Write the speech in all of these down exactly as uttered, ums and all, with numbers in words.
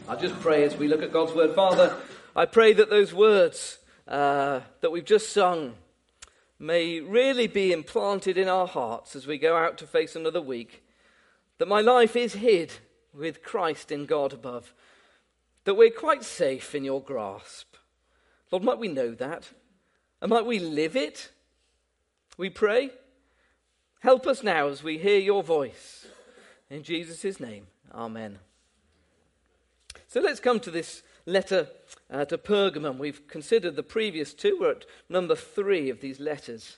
I'll just pray as we look at God's word. Father, I pray that those words uh, that we've just sung may really be implanted in our hearts as we go out to face another week, that my life is hid with Christ in God above, that we're quite safe in your grasp. Lord, might we know that, and might we live it, we pray. Help us now as we hear your voice. In Jesus' name, amen. So let's come to this letter uh, to Pergamum. We've considered the previous two. We're at number three of these letters.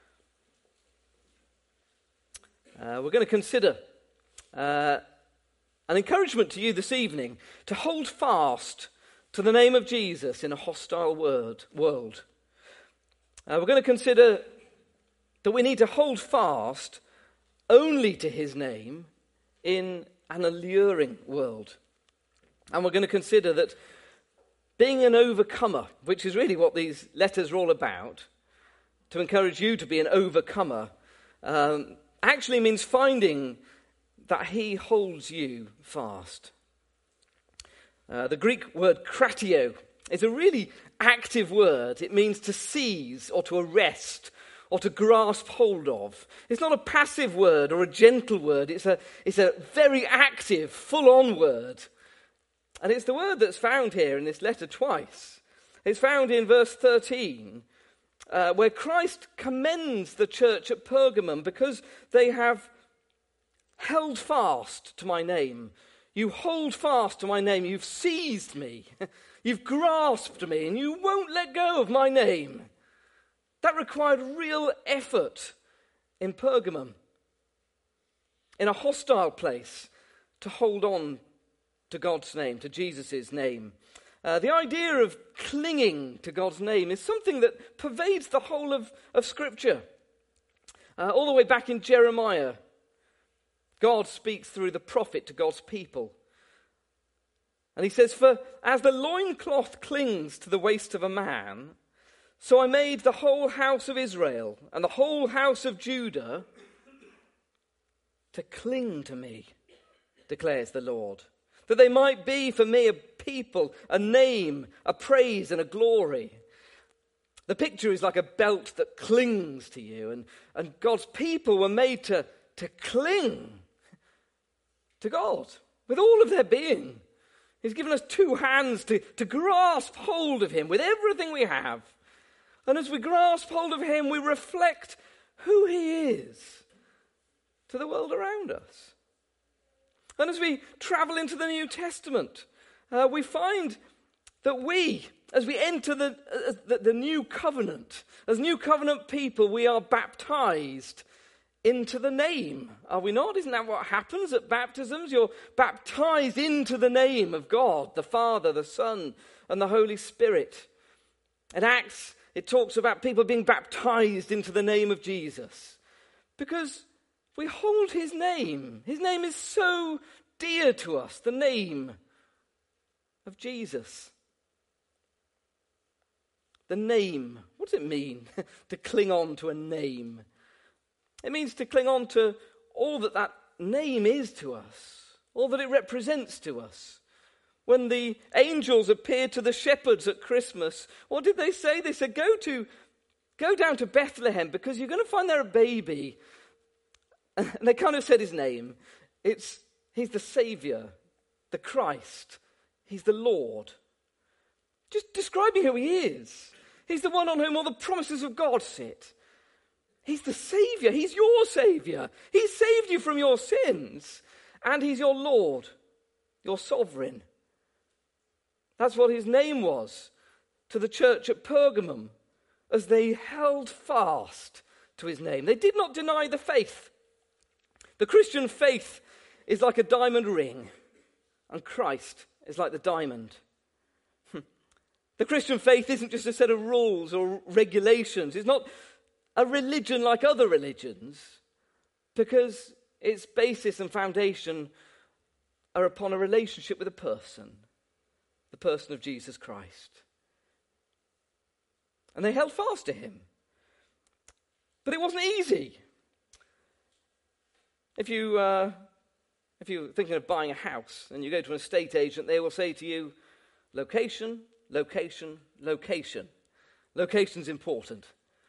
Uh, we're going to consider uh, an encouragement to you this evening to hold fast to the name of Jesus in a hostile word, world. Uh, we're going to consider that we need to hold fast only to his name in an alluring world. And we're going to consider that being an overcomer, which is really what these letters are all about, to encourage you to be an overcomer, um, actually means finding that he holds you fast. Uh, the Greek word kratio is a really active word. It means to seize or to arrest or to grasp hold of. It's not a passive word or a gentle word. It's a, it's a very active, full-on word. And it's the word that's found here in this letter twice. It's found in verse thirteen, uh, where Christ commends the church at Pergamum because they have held fast to my name. You hold fast to my name. You've seized me. You've grasped me, and you won't let go of my name. That required real effort in Pergamum, in a hostile place, to hold on to God's name, to Jesus' name. Uh, the idea of clinging to God's name is something that pervades the whole of, of Scripture. Uh, all the way back in Jeremiah, God speaks through the prophet to God's people. And he says, "For as the loincloth clings to the waist of a man, so I made the whole house of Israel and the whole house of Judah to cling to me, declares the Lord, that they might be for me a people, a name, a praise and a glory." The picture is like a belt that clings to you, and, and God's people were made to, to cling to God with all of their being. He's given us two hands to, to grasp hold of him with everything we have. And as we grasp hold of him, we reflect who he is to the world around us. And as we travel into the New Testament, uh, we find that we, as we enter the, uh, the, the new covenant, as new covenant people, we are baptized into the name, are we not? Isn't that what happens at baptisms? You're baptized into the name of God, the Father, the Son, and the Holy Spirit. In Acts, it talks about people being baptized into the name of Jesus, because we hold his name. His name is so dear to us, the name of Jesus. The name, what does it mean to cling on to a name? It means to cling on to all that that name is to us, all that it represents to us. When the angels appeared to the shepherds at Christmas, what did they say? They said, go to, go down to Bethlehem because you're going to find there a baby. And they kind of said his name. It's, he's the Saviour, the Christ. He's the Lord. Just describing who he is. He's the one on whom all the promises of God sit. He's the Saviour. He's your Saviour. He saved you from your sins. And he's your Lord, your sovereign. That's what his name was to the church at Pergamum as they held fast to his name. They did not deny the faith. The Christian faith is like a diamond ring, and Christ is like the diamond. The Christian faith isn't just a set of rules or regulations. It's not a religion like other religions, because its basis and foundation are upon a relationship with a person, the person of Jesus Christ. And they held fast to him. But it wasn't easy. If you uh, If you're thinking of buying a house and you go to an estate agent, they will say to you, location, location, location. Location's important.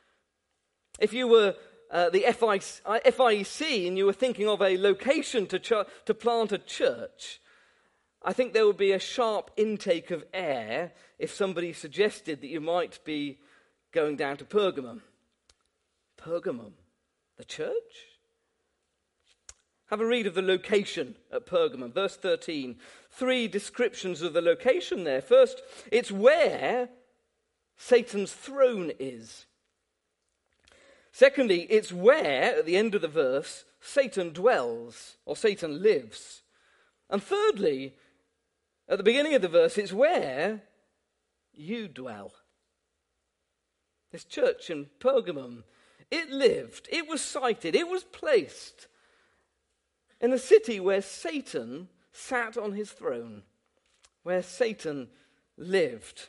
If you were uh, the F I E C and you were thinking of a location to, ch- to plant a church, I think there would be a sharp intake of air if somebody suggested that you might be going down to Pergamum. Pergamum, the church? Have a read of the location at Pergamum, verse thirteen. Three descriptions of the location there. First, it's where Satan's throne is. Secondly, it's where, at the end of the verse, Satan dwells, or Satan lives. And thirdly, at the beginning of the verse, it's where you dwell. This church in Pergamum, it lived, it was sited, it was placed in the city where Satan sat on his throne, where Satan lived.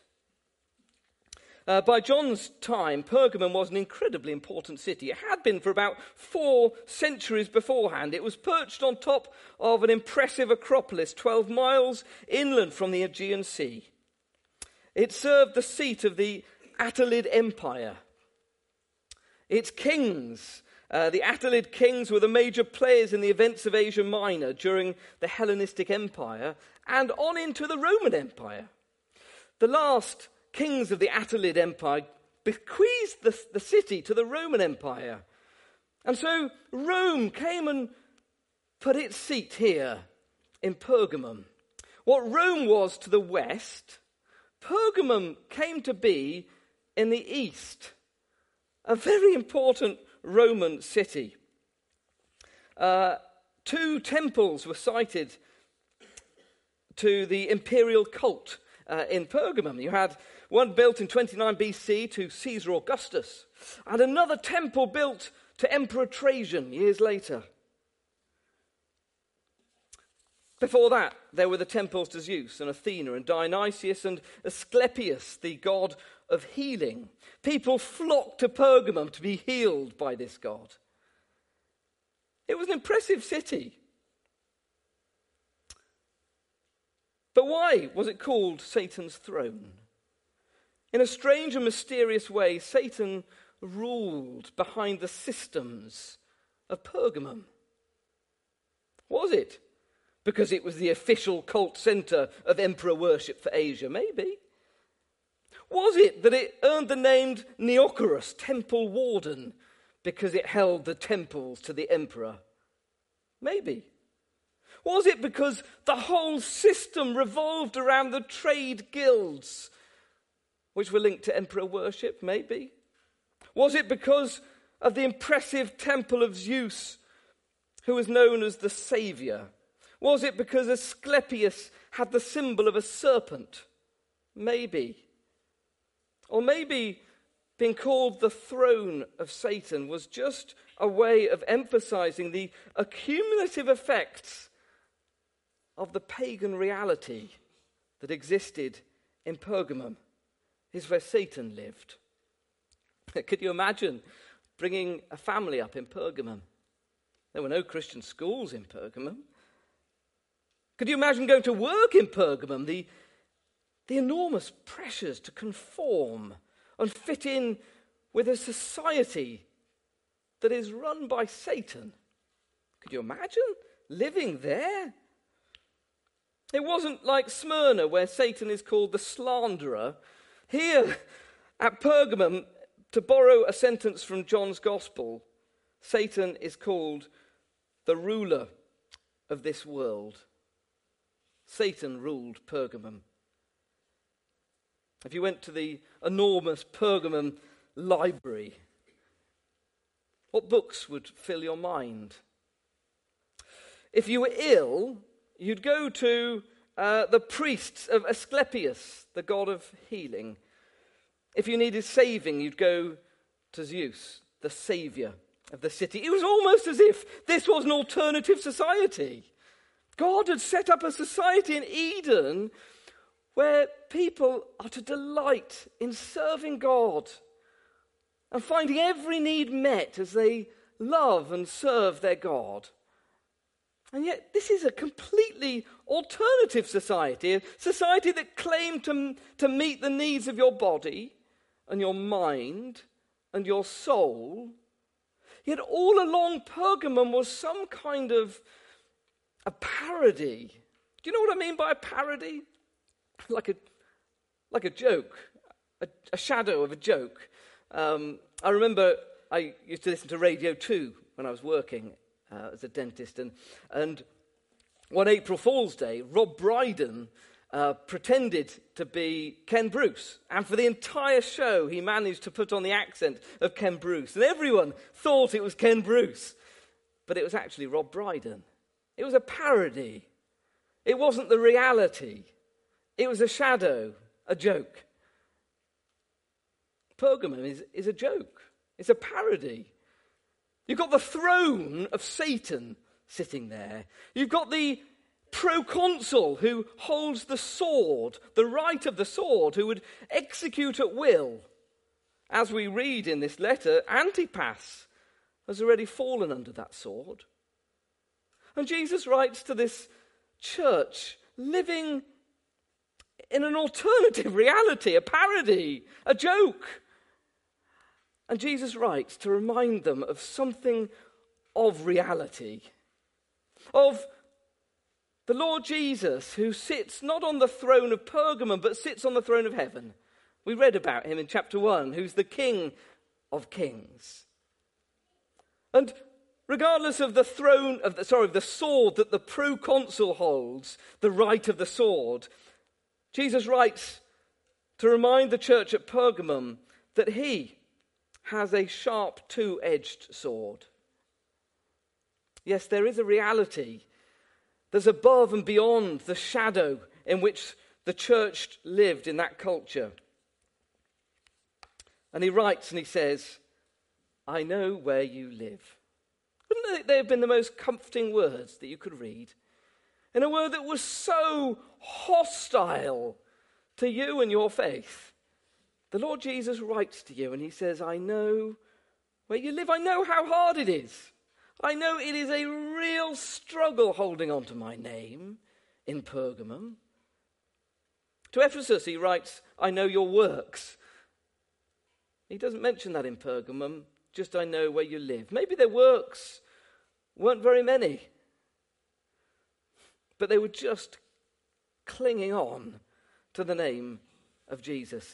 Uh, by John's time, Pergamum was an incredibly important city. It had been for about four centuries beforehand. It was perched on top of an impressive acropolis twelve miles inland from the Aegean Sea. It served the seat of the Attalid Empire. Its kings, uh, the Attalid kings, were the major players in the events of Asia Minor during the Hellenistic Empire and on into the Roman Empire. The last kings of the Attalid Empire bequeathed the, the city to the Roman Empire. And so Rome came and put its seat here in Pergamum. What Rome was to the west, Pergamum came to be in the east. A very important Roman city. Uh, two temples were sited to the imperial cult uh, in Pergamum. You had one built in twenty-nine B C to Caesar Augustus, and another temple built to Emperor Trajan years later. Before that, there were the temples to Zeus and Athena and Dionysius and Asclepius, the god of healing. People flocked to Pergamum to be healed by this god. It was an impressive city. But why was it called Satan's throne? In a strange and mysterious way, Satan ruled behind the systems of Pergamum. Was it because it was the official cult center of emperor worship for Asia? Maybe. Was it that it earned the name Neocorus, temple warden, because it held the temples to the emperor? Maybe. Was it because the whole system revolved around the trade guilds, which were linked to emperor worship? Maybe. Was it because of the impressive temple of Zeus, who was known as the Saviour? Was it because Asclepius had the symbol of a serpent? Maybe. Or maybe being called the throne of Satan was just a way of emphasizing the accumulative effects of the pagan reality that existed in Pergamum. Is where Satan lived. Could you imagine bringing a family up in Pergamum? There were no Christian schools in Pergamum. Could you imagine going to work in Pergamum? The, the enormous pressures to conform and fit in with a society that is run by Satan. Could you imagine living there? It wasn't like Smyrna, where Satan is called the slanderer. Here at Pergamum, to borrow a sentence from John's Gospel, Satan is called the ruler of this world. Satan ruled Pergamum. If you went to the enormous Pergamum library, what books would fill your mind? If you were ill, you'd go to uh, the priests of Asclepius, the god of healing. If you needed saving, you'd go to Zeus, the saviour of the city. It was almost as if this was an alternative society. God had set up a society in Eden where people are to delight in serving God and finding every need met as they love and serve their God. And yet this is a completely alternative society, a society that claimed to, to meet the needs of your body and your mind and your soul. Yet all along Pergamum was some kind of a parody. Do you know what I mean by a parody? Like a, like a joke, a, a shadow of a joke. Um, I remember I used to listen to Radio two when I was working uh, as a dentist, and, and one April Fool's Day, Rob Brydon uh, pretended to be Ken Bruce, and for the entire show he managed to put on the accent of Ken Bruce, and everyone thought it was Ken Bruce, but it was actually Rob Brydon. It was a parody. It wasn't the reality. It was a shadow, a joke. Pergamum is, is a joke. It's a parody. You've got the throne of Satan sitting there. You've got the proconsul who holds the sword, the right of the sword, who would execute at will. As we read in this letter, Antipas has already fallen under that sword. And Jesus writes to this church living in an alternative reality, a parody, a joke. And Jesus writes to remind them of something of reality, of the Lord Jesus, who sits not on the throne of Pergamum, but sits on the throne of heaven. We read about him in chapter one, who's the King of kings. And regardless of the throne, of the, sorry, the sword that the proconsul holds, the right of the sword, Jesus writes to remind the church at Pergamum that he has a sharp two-edged sword. Yes, there is a reality that's above and beyond the shadow in which the church lived in that culture. And he writes and he says, I know where you live. Wouldn't they have been the most comforting words that you could read? In a word that was so hostile to you and your faith. The Lord Jesus writes to you and he says, I know where you live. I know how hard it is. I know it is a real struggle holding on to my name in Pergamum. To Ephesus he writes, I know your works. He doesn't mention that in Pergamum, just I know where you live. Maybe their works weren't very many, but they were just clinging on to the name of Jesus.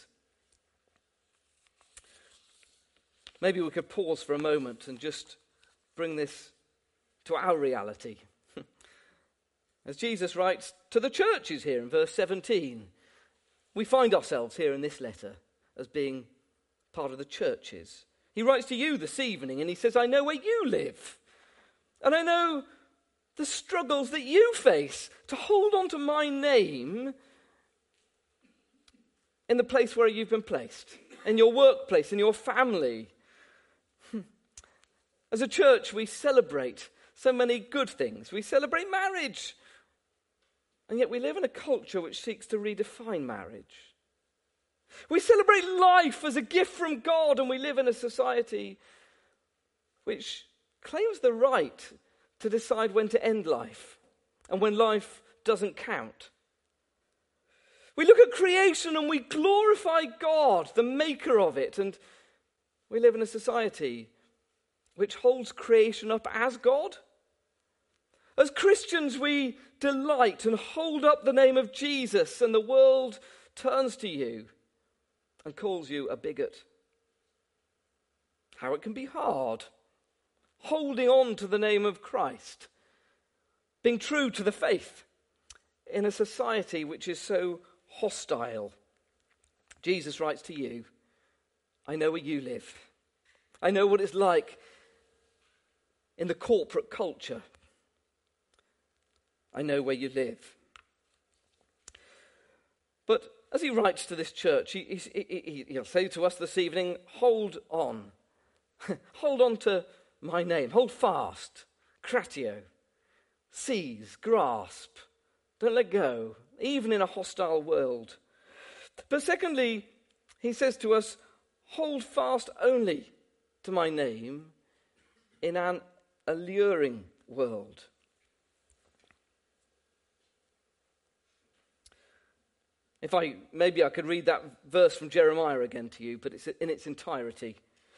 Maybe we could pause for a moment and just bring this to our reality. As Jesus writes to the churches here in verse seventeen, we find ourselves here in this letter as being part of the churches. He writes to you this evening and he says, I know where you live. And I know the struggles that you face to hold on to my name in the place where you've been placed, in your workplace, in your family. As a church, we celebrate so many good things. We celebrate marriage. And yet we live in a culture which seeks to redefine marriage. We celebrate life as a gift from God, and we live in a society which claims the right to decide when to end life and when life doesn't count. We look at creation and we glorify God, the maker of it, and we live in a society which holds creation up as God. As Christians, we delight and hold up the name of Jesus, and the world turns to you and calls you a bigot. How it can be hard holding on to the name of Christ, being true to the faith in a society which is so hostile. Jesus writes to you, I know where you live. I know what it's like in the corporate culture. I know where you live. But as he writes to this church, he, he, he, he'll say to us this evening, hold on. Hold on to my name. Hold fast. Kratio. Seize. Grasp. Don't let go, even in a hostile world. But secondly, he says to us, hold fast only to my name in an alluring world. If I, maybe I could read that verse from Jeremiah again to you, but it's in its entirety.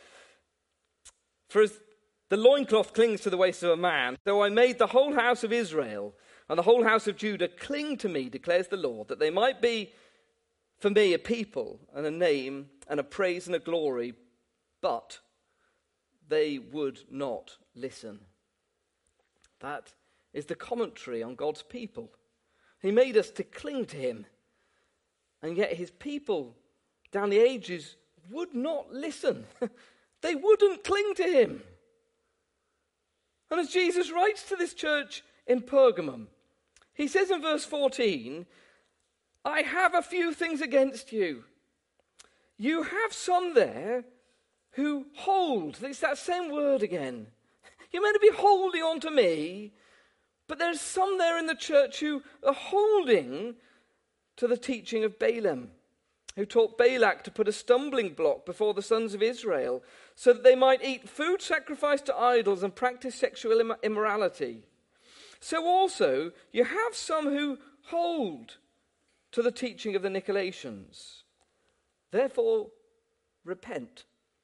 For as the loincloth clings to the waist of a man, so I made the whole house of Israel and the whole house of Judah cling to me, declares the Lord, that they might be for me a people and a name and a praise and a glory, but they would not listen. That is the commentary on God's people. He made us to cling to him, and yet his people down the ages would not listen. They wouldn't cling to him. And as Jesus writes to this church in Pergamum, he says in verse fourteen, I have a few things against you. You have some there who hold. It's that same word again. You're meant to be holding on to me, but there's some there in the church who are holding to the teaching of Balaam, who taught Balak to put a stumbling block before the sons of Israel so that they might eat food sacrificed to idols and practice sexual imm- immorality. So also you have some who hold to the teaching of the Nicolaitans. Therefore, repent.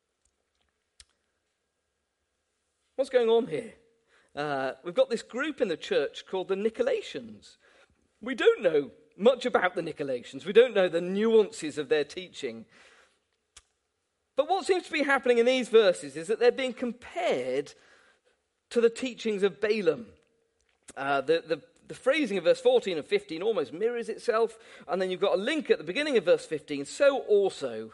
What's going on here? Uh, we've got this group in the church called the Nicolaitans. We don't know much about the Nicolaitans. We don't know the nuances of their teaching. But what seems to be happening in these verses is that they're being compared to the teachings of Balaam. Uh, the, the, the phrasing of verse fourteen and fifteen almost mirrors itself, and then you've got a link at the beginning of verse fifteen, so also.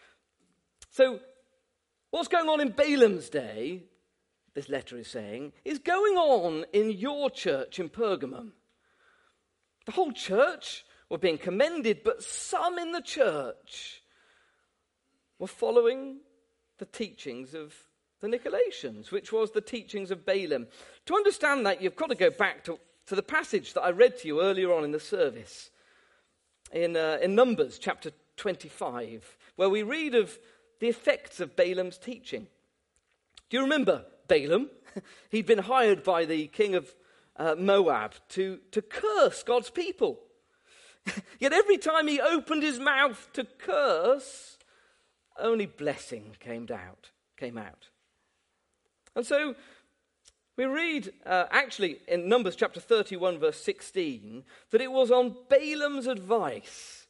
So what's going on in Balaam's day, this letter is saying, is going on in your church in Pergamum. The whole church were being commended, but some in the church were following the teachings of the Nicolaitans, which was the teachings of Balaam. To understand that, you've got to go back to, to the passage that I read to you earlier on in the service, in, uh, in Numbers chapter twenty-five, where we read of the effects of Balaam's teaching. Do you remember Balaam? He'd been hired by the king of uh, Moab to, to curse God's people. Yet every time he opened his mouth to curse, only blessing came out. Came out. And so we read, uh, actually, in Numbers chapter thirty-one, verse sixteen, that it was on Balaam's advice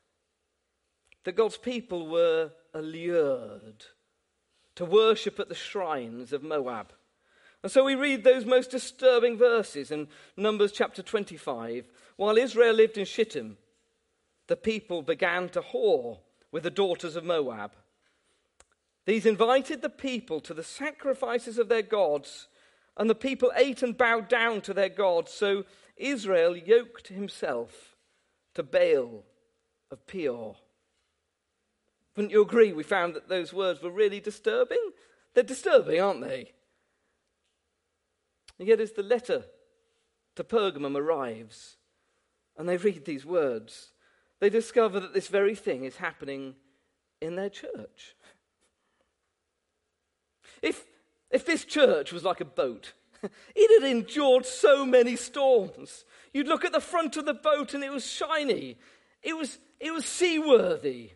that God's people were allured to worship at the shrines of Moab. And so we read those most disturbing verses in Numbers chapter twenty-five. While Israel lived in Shittim, the people began to whore with the daughters of Moab. These invited the people to the sacrifices of their gods, and the people ate and bowed down to their gods. So Israel yoked himself to Baal of Peor. Wouldn't you agree we found that those words were really disturbing? They're disturbing, aren't they? And yet as the letter to Pergamum arrives, and they read these words, they discover that this very thing is happening in their church. If, if this church was like a boat, it had endured so many storms. You'd look at the front of the boat and it was shiny. It was, it was seaworthy.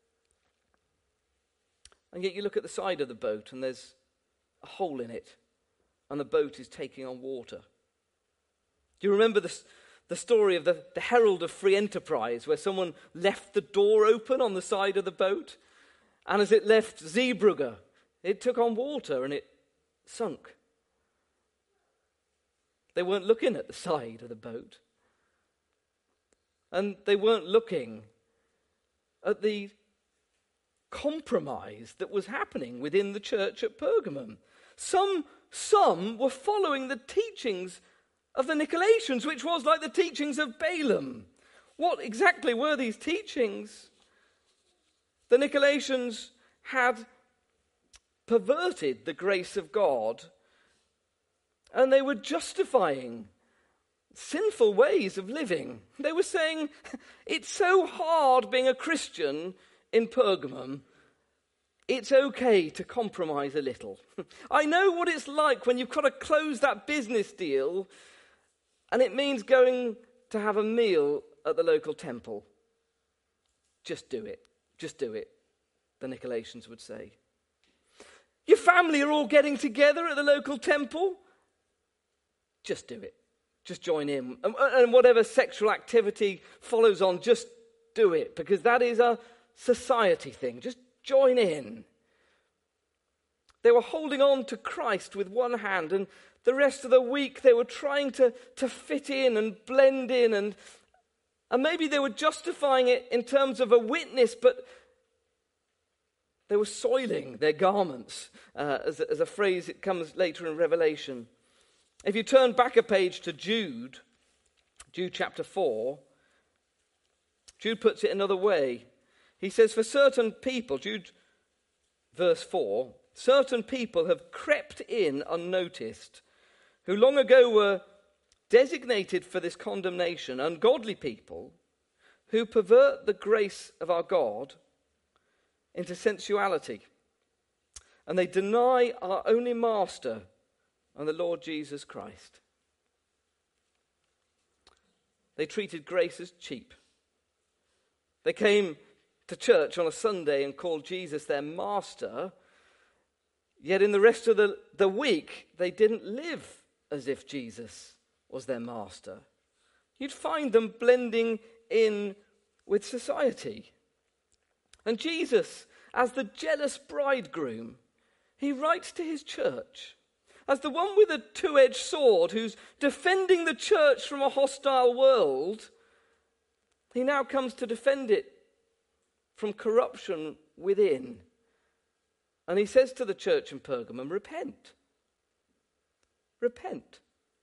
And yet you look at the side of the boat and there's a hole in it, and the boat is taking on water. Do you remember the, the story of the, the Herald of Free Enterprise, where someone left the door open on the side of the boat, and as it left Zeebrugge, it took on water and it sunk. They weren't looking at the side of the boat. And they weren't looking at the compromise that was happening within the church at Pergamum. Some, some were following the teachings of the Nicolaitans, which was like the teachings of Balaam. What exactly were these teachings? The Nicolaitans had perverted the grace of God, and they were justifying sinful ways of living. They were saying, it's so hard being a Christian in Pergamum, it's okay to compromise a little. I know what it's like when you've got to close that business deal, and it means going to have a meal at the local temple. Just do it. Just do it, the Nicolaitans would say. Your family are all getting together at the local temple. Just do it. Just join in. And, and whatever sexual activity follows on, just do it, because that is a society thing. Just join in. They were holding on to Christ with one hand, and the rest of the week they were trying to, to fit in and blend in, and, and maybe they were justifying it in terms of a witness, but they were soiling their garments, uh, as, as a phrase that comes later in Revelation. If you turn back a page to Jude, Jude chapter four, Jude puts it another way. He says, for certain people, Jude verse four, certain people have crept in unnoticed, who long ago were designated for this condemnation, ungodly people who pervert the grace of our God into sensuality. And they deny our only master and the Lord Jesus Christ. They treated grace as cheap. They came to church on a Sunday and called Jesus their master, yet in the rest of the, the week, they didn't live as if Jesus was their master. You'd find them blending in with society. And Jesus, as the jealous bridegroom, he writes to his church, as the one with a two-edged sword who's defending the church from a hostile world, he now comes to defend it from corruption within. And he says to the church in Pergamum, repent. Repent.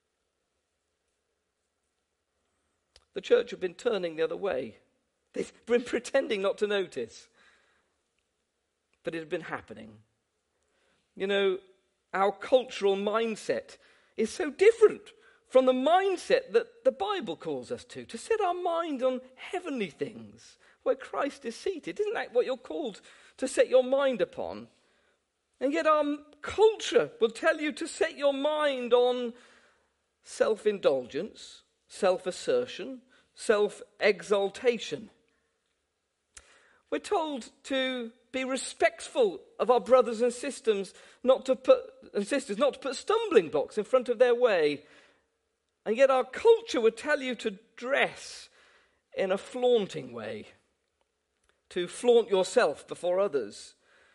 The church have been turning the other way. They've been pretending not to notice. But it had been happening. You know, our cultural mindset is so different from the mindset that the Bible calls us to, to set our mind on heavenly things, where Christ is seated. Isn't that what you're called to set your mind upon? And yet our culture will tell you to set your mind on self-indulgence, self-assertion, self-exaltation. We're told to be respectful of our brothers and sisters, not to put and sisters, not to put stumbling blocks in front of their way. And yet our culture would tell you to dress in a flaunting way, to flaunt yourself before others.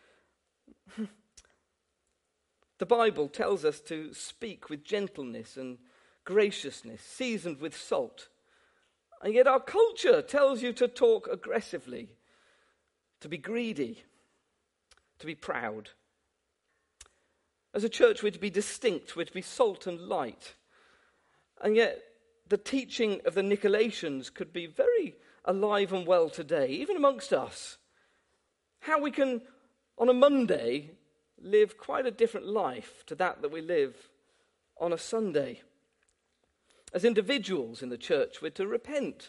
The Bible tells us to speak with gentleness and graciousness, seasoned with salt. And yet our culture tells you to talk aggressively, to be greedy, to be proud. As a church, we're to be distinct, we're to be salt and light. And yet the teaching of the Nicolaitans could be very alive and well today, even amongst us. How we can, on a Monday, live quite a different life to that that we live on a Sunday. As individuals in the church, we're to repent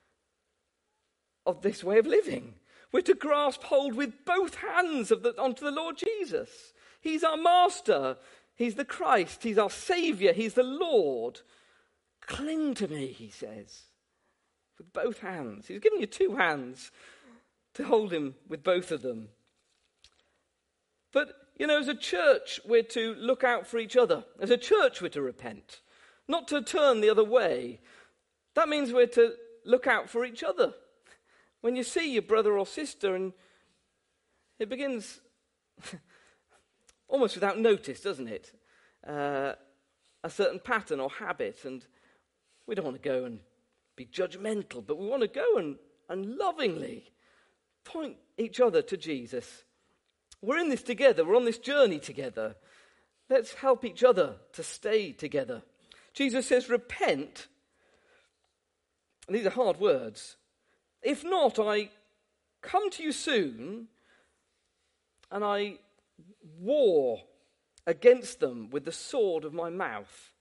of this way of living. We're to grasp hold with both hands of the, onto the Lord Jesus. He's our master. He's the Christ. He's our Saviour. He's the Lord. Cling to me, he says, with both hands. He's given you two hands to hold him with both of them. But, you know, as a church, we're to look out for each other. As a church, we're to repent, not to turn the other way. That means we're to look out for each other. When you see your brother or sister, and it begins almost without notice, doesn't it? Uh, a certain pattern or habit, and we don't want to go and be judgmental, but we want to go and, and lovingly point each other to Jesus. We're in this together. We're on this journey together. Let's help each other to stay together. Jesus says, repent. And these are hard words. If not, I come to you soon and I war against them with the sword of my mouth.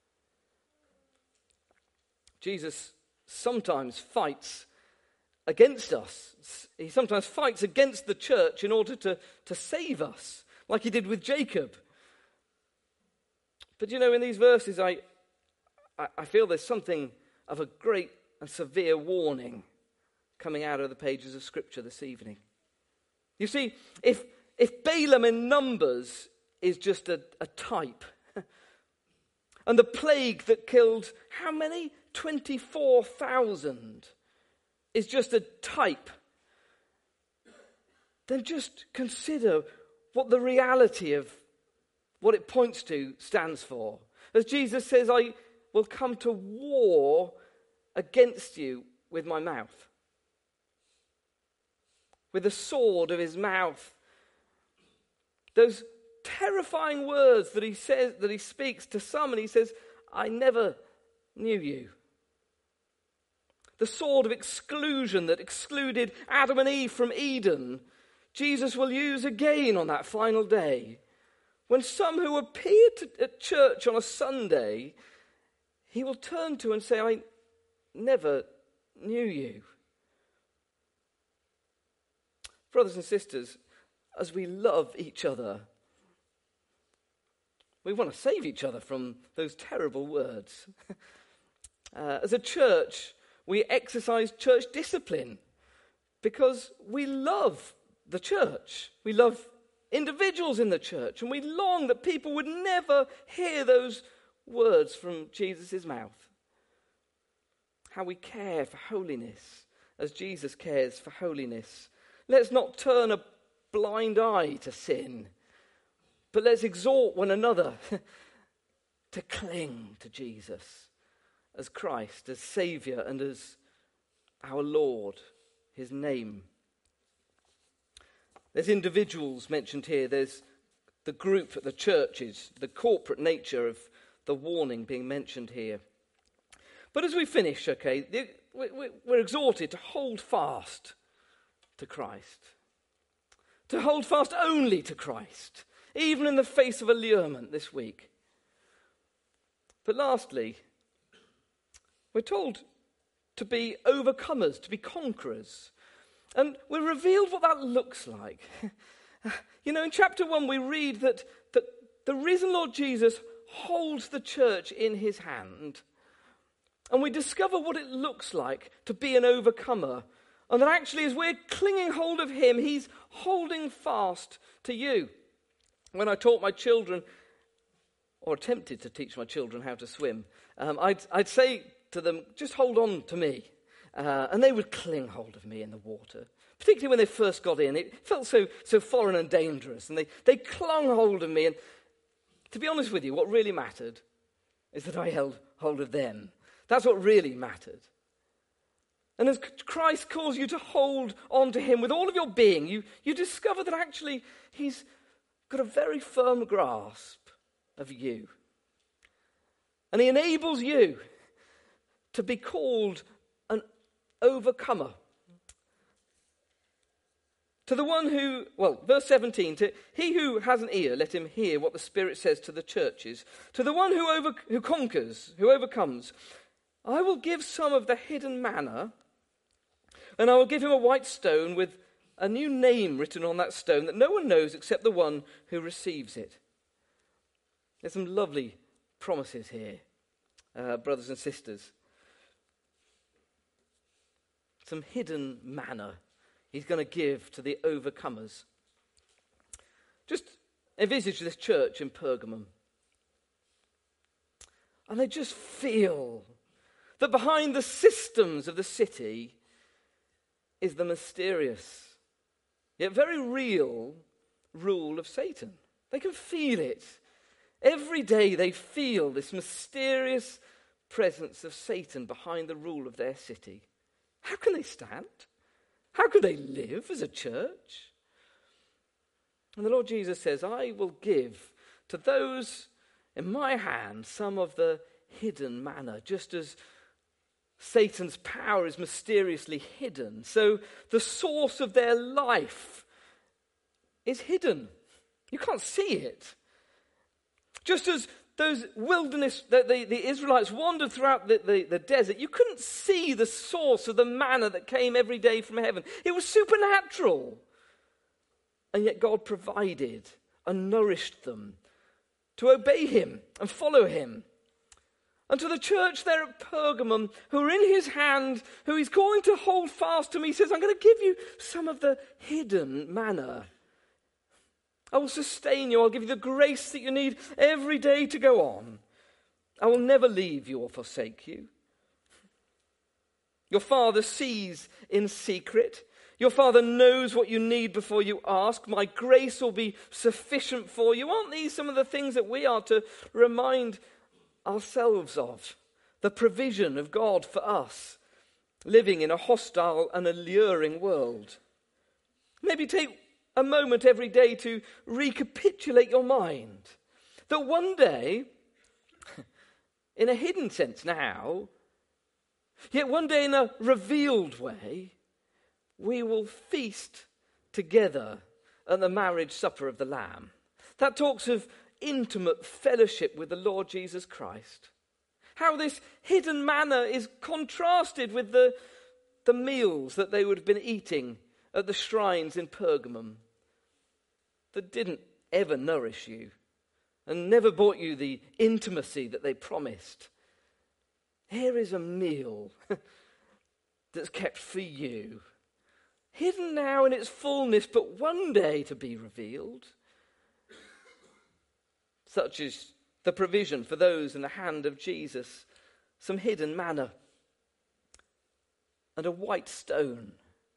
Jesus sometimes fights against us. He sometimes fights against the church in order to, to save us, like he did with Jacob. But you know, in these verses, I, I, I feel there's something of a great and severe warning coming out of the pages of Scripture this evening. You see, if, if Balaam in Numbers is just a, a type, and the plague that killed how many? twenty-four thousand is just a type, then just consider what the reality of what it points to stands for. As Jesus says, I will come to war against you with my mouth. With the sword of his mouth. Those terrifying words that he says, that he speaks to some, and he says, I never knew you. The sword of exclusion that excluded Adam and Eve from Eden, Jesus will use again on that final day. When some who appeared to, at church on a Sunday, he will turn to and say, I never knew you. Brothers and sisters, as we love each other, we want to save each other from those terrible words. uh, as a church, we exercise church discipline because we love the church. We love individuals in the church, and we long that people would never hear those words from Jesus' mouth. How we care for holiness as Jesus cares for holiness. Let's not turn a blind eye to sin, but let's exhort one another to cling to Jesus as Christ, as Saviour, and as our Lord, his name. There's individuals mentioned here. There's the group, the churches, the corporate nature of the warning being mentioned here. But as we finish, okay, we're exhorted to hold fast to Christ. To hold fast only to Christ, even in the face of allurement this week. But lastly, we're told to be overcomers, to be conquerors. And we're revealed what that looks like. You know, in chapter one, we read that, that the risen Lord Jesus holds the church in his hand. And we discover what it looks like to be an overcomer. And that actually, as we're clinging hold of him, he's holding fast to you. When I taught my children, or attempted to teach my children how to swim, um, I'd, I'd say to them, just hold on to me. Uh, and they would cling hold of me in the water. Particularly when they first got in. It felt so so foreign and dangerous. And they, they clung hold of me. And to be honest with you, what really mattered is that I held hold of them. That's what really mattered. And as Christ calls you to hold on to him with all of your being, you, you discover that actually he's got a very firm grasp of you. And he enables you to be called an overcomer. To the one who, well, verse seventeen, to he who has an ear, let him hear what the Spirit says to the churches. To the one who over, who conquers, who overcomes, I will give some of the hidden manna, and I will give him a white stone with a new name written on that stone that no one knows except the one who receives it. There's some lovely promises here, uh, brothers and sisters. Some hidden manna he's going to give to the overcomers. Just envisage this church in Pergamum. And they just feel that behind the systems of the city is the mysterious, yet very real rule of Satan. They can feel it. Every day they feel this mysterious presence of Satan behind the rule of their city. How can they stand? How can they live as a church? And the Lord Jesus says, I will give to those in my hand some of the hidden manna, just as Satan's power is mysteriously hidden. So the source of their life is hidden. You can't see it. Just as those wilderness, the, the, the Israelites wandered throughout the, the, the desert, you couldn't see the source of the manna that came every day from heaven. It was supernatural. And yet God provided and nourished them to obey him and follow him. And to the church there at Pergamum, who are in his hand, who he's calling to hold fast to me, he says, I'm going to give you some of the hidden manna. I will sustain you. I'll give you the grace that you need every day to go on. I will never leave you or forsake you. Your Father sees in secret. Your Father knows what you need before you ask. My grace will be sufficient for you. Aren't these some of the things that we are to remind ourselves of? The provision of God for us, living in a hostile and alluring world. Maybe take a moment every day to recapitulate your mind that one day, in a hidden sense now, yet one day in a revealed way, we will feast together at the marriage supper of the Lamb. That talks of intimate fellowship with the Lord Jesus Christ. How this hidden manna is contrasted with the, the meals that they would have been eating at the shrines in Pergamum that didn't ever nourish you and never brought you the intimacy that they promised. Here is a meal that's kept for you, hidden now in its fullness, but one day to be revealed. Such is the provision for those in the hand of Jesus, some hidden manna and a white stone.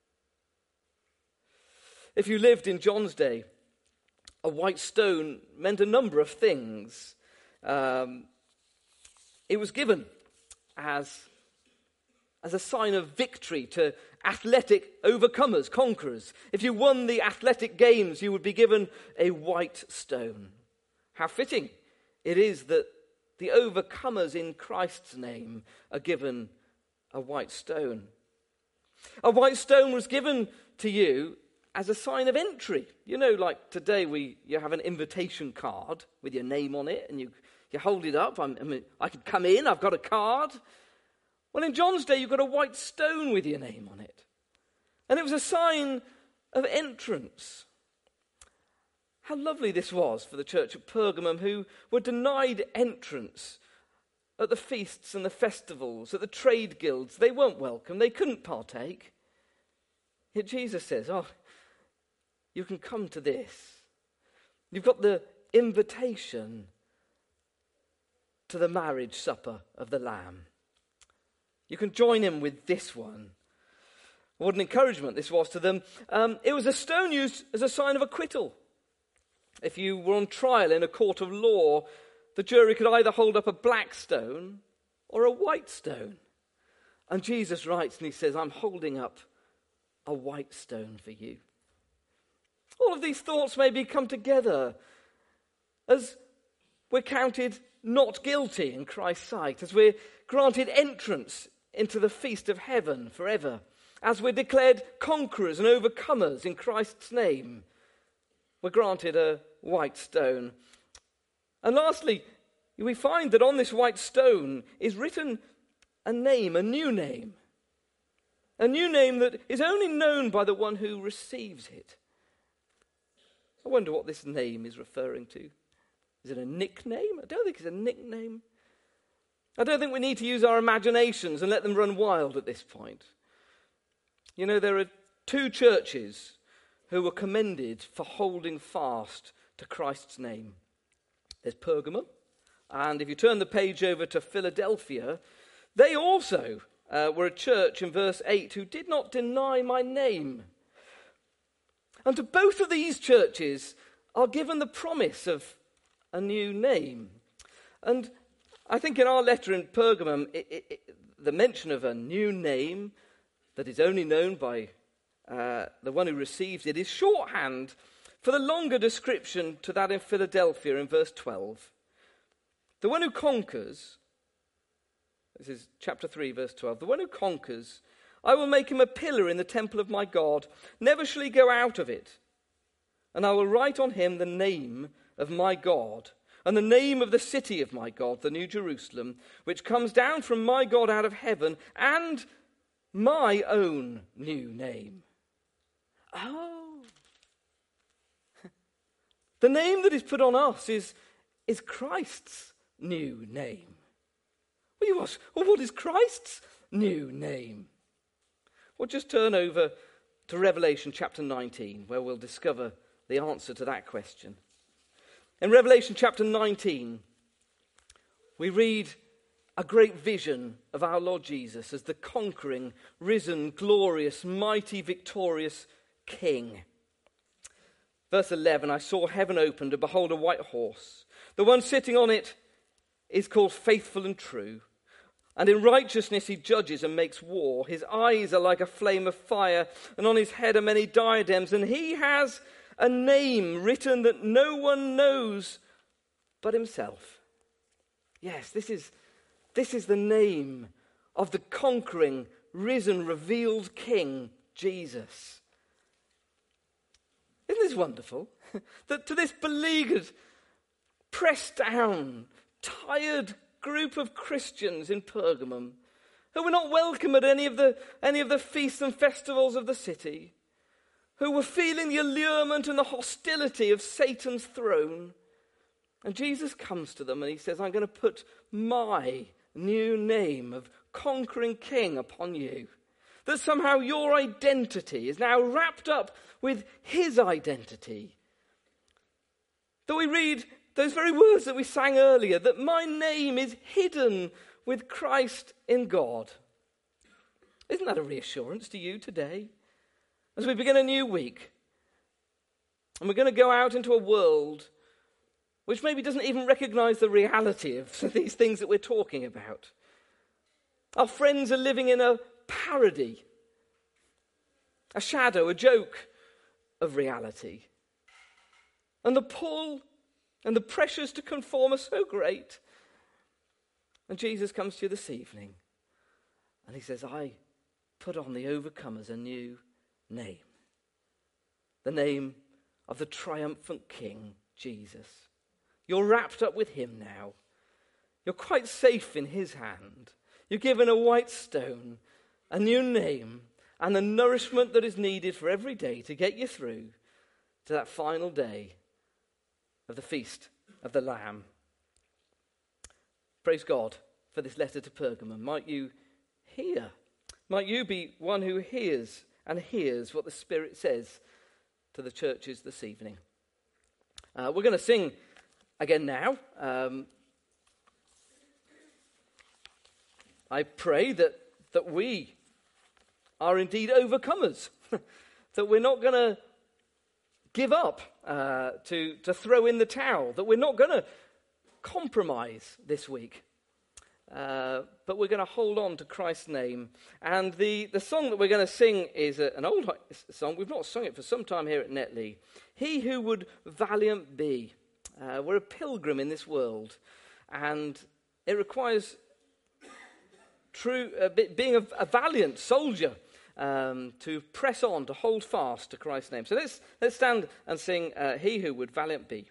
If you lived in John's day, a white stone meant a number of things. Um, it was given as, as a sign of victory to athletic overcomers, conquerors. If you won the athletic games, you would be given a white stone. How fitting it is that the overcomers in Christ's name are given a white stone. A white stone was given to you as a sign of entry. You know, like today we you have an invitation card with your name on it and you, you hold it up. I'm, I mean, I could come in, I've got a card. Well, in John's day, you've got a white stone with your name on it. And it was a sign of entrance. How lovely this was for the church at Pergamum, who were denied entrance at the feasts and the festivals, at the trade guilds. They weren't welcome. They couldn't partake. Yet Jesus says, oh, you can come to this. You've got the invitation to the marriage supper of the Lamb. You can join him with this one. What an encouragement this was to them. Um, it was a stone used as a sign of acquittal. If you were on trial in a court of law, the jury could either hold up a black stone or a white stone. And Jesus writes and he says, I'm holding up a white stone for you. All of these thoughts maybe come together as we're counted not guilty in Christ's sight, as we're granted entrance into the feast of heaven forever, as we're declared conquerors and overcomers in Christ's name. We're granted a white stone. And lastly, we find that on this white stone is written a name, a new name. A new name that is only known by the one who receives it. I wonder what this name is referring to. Is it a nickname? I don't think it's a nickname. I don't think we need to use our imaginations and let them run wild at this point. You know, there are two churches who were commended for holding fast to Christ's name. There's Pergamum, and if you turn the page over to Philadelphia, they also uh, were a church in verse eight who did not deny my name. And to both of these churches are given the promise of a new name. And I think in our letter in Pergamum, it, it, it, the mention of a new name that is only known by uh, the one who receives it is shorthand for the longer description to that in Philadelphia in verse twelve. The one who conquers, this is chapter three, verse twelve, the one who conquers, I will make him a pillar in the temple of my God. Never shall he go out of it. And I will write on him the name of my God and the name of the city of my God, the New Jerusalem, which comes down from my God out of heaven, and my own new name. Oh. The name that is put on us is, is Christ's new name. Well, you ask, well, what is Christ's new name? Well, just turn over to Revelation chapter nineteen, where we'll discover the answer to that question. In Revelation chapter nineteen, we read a great vision of our Lord Jesus as the conquering, risen, glorious, mighty, victorious King. Verse eleven, I saw heaven opened, and behold, a white horse. The one sitting on it is called Faithful and True. And in righteousness he judges and makes war. His eyes are like a flame of fire, and on his head are many diadems. And he has a name written that no one knows but himself. Yes, this is, this is the name of the conquering, risen, revealed King, Jesus. Isn't this wonderful? That to this beleaguered, pressed down, tired group of Christians in Pergamum, who were not welcome at any of the any of the feasts and festivals of the city, who were feeling the allurement and the hostility of Satan's throne. And Jesus comes to them and he says, I'm going to put my new name of conquering King upon you. That somehow your identity is now wrapped up with his identity. That we read those very words that we sang earlier, that my name is hidden with Christ in God. Isn't that a reassurance to you today? As we begin a new week, and we're going to go out into a world which maybe doesn't even recognize the reality of these things that we're talking about. Our friends are living in a parody, a shadow, a joke of reality. And the pull and the pressures to conform are so great. And Jesus comes to you this evening and he says, I put on the overcomers a new name. The name of the triumphant King, Jesus. You're wrapped up with him now. You're quite safe in his hand. You're given a white stone, a new name, and the nourishment that is needed for every day to get you through to that final day of the feast of the Lamb. Praise God for this letter to Pergamum. Might you hear, might you be one who hears and hears what the Spirit says to the churches this evening. Uh, we're going to sing again now. Um, I pray that, that we are indeed overcomers, that we're not going to give up, uh, to, to throw in the towel, that we're not going to compromise this week, uh, but we're going to hold on to Christ's name. And the, the song that we're going to sing is a, an old song. We've not sung it for some time here at Netley. He who would valiant be. Uh, we're a pilgrim in this world, and it requires true uh, being a, a valiant soldier um, to press on, to hold fast to Christ's name. So let's let's stand and sing uh, He Who Would Valiant Be.